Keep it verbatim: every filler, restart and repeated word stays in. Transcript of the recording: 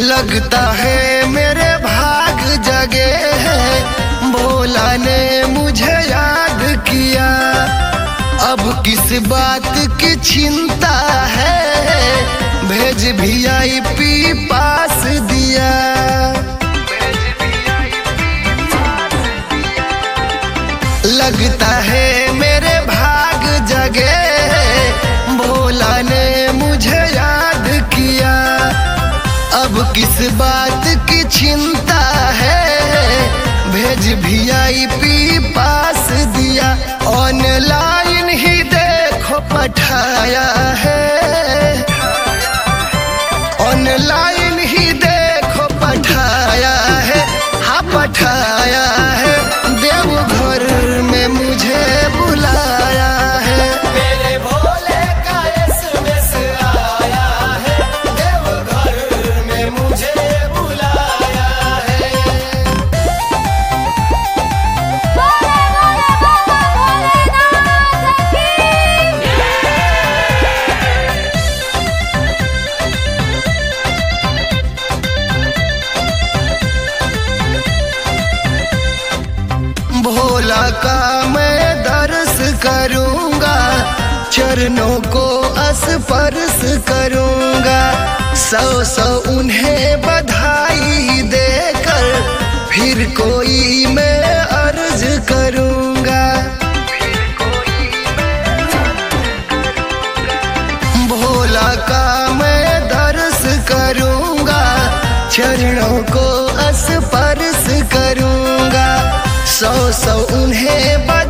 लगता है मेरे भाग जगे हैं, भोला ने मुझे याद किया। अब किस बात की चिंता है, भेज भी आई पी पास दिया। लगता है मेरे भाग जगे, भोला ने मुझे याद किया। अब किस बात की चिंता है, भेज भी आई पी पास दिया। ऑनलाइन ही देखो पठाया है, ऑनलाइन ही देखो पठाया है, हाँ पठाया है। देवघर में मुझे बुलाया है, मेरे भोले का एसएमएस आया है, देवघर में मुझे बुलाया है। बोले बोले बाबा भोलेनाथ की। भोला का मैं दर्श करूंगा, चरणों को स्पर्श करूंगा। सौ सौ उन्हें बधाई देकर फिर कोई मैं अर्ज करूंगा। भोला का मैं दर्श करूंगा, चरणों को स्पर्श करूंगा। सौ सौ उन्हें